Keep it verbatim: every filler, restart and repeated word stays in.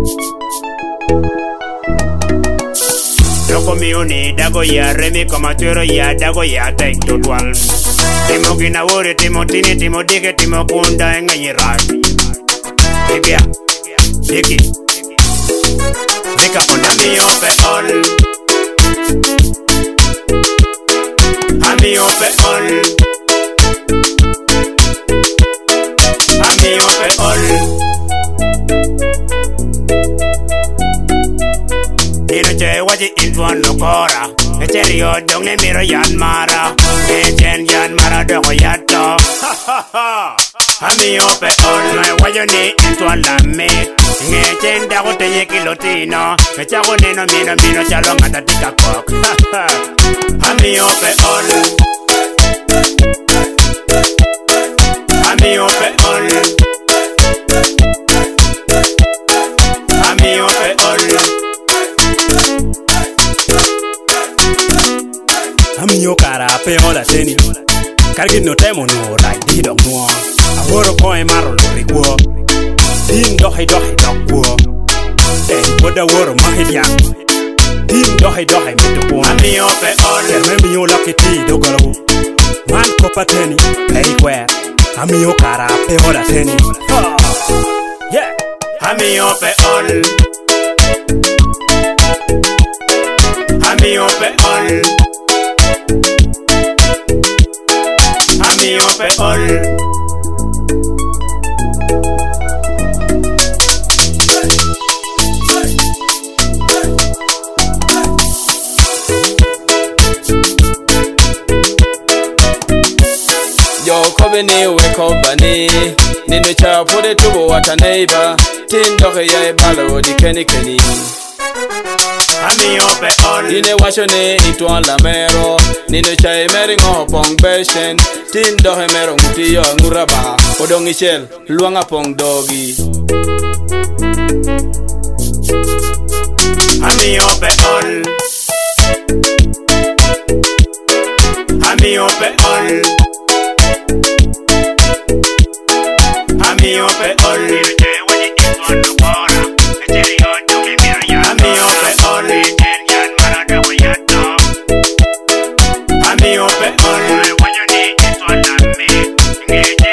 Loco mío ni dago ya remi como tuero ya dago ya take to twelve. Timo gina wori timo tini timo dike timo kunda enganyi rashi. Dike ya, dike. Dika kunda mi ope all. Ami ope all. Ami ope all. Nino che waji intuan no kora. Echeri yo dong ne miro yan mara. Echen yan mara doko yato. Ha ha ha. Ami ope all. My wajo ni intuan la me. Echen dago tenye kilotino. Echago nino mino mino chalo ngata tika kok. Ha ha. Ami ope all. Ami ope all. Ami ope all. Ami yo cara pe hola teni. Kargi no temo no like di dong no. Ahoro ko e maro lo rigwo. Din do hay do hay dokwo. Eh boda woro mahilia. Din do hay do hay meto. Ami ope all. Remember yo lucky ti do galo. Man ko pateni. Hey where. Ami yo cara pe hola teni. Yeah. Ami ope all. Ami ope all. Ami ope all. Yo kobe ni we kobani. Nino cha pode tubo wata neighbor. Tindo ya balo di keni keni. Ami ope all. Ine washo ne ituan la mero. Nino cha emeri ngopong beshen. Tindo he mero muti yo nguraba. Odong ishel luanga pong dogi. Ami ope all. Ami ope all. Ami ope all. Ami ope all. Ami ope all.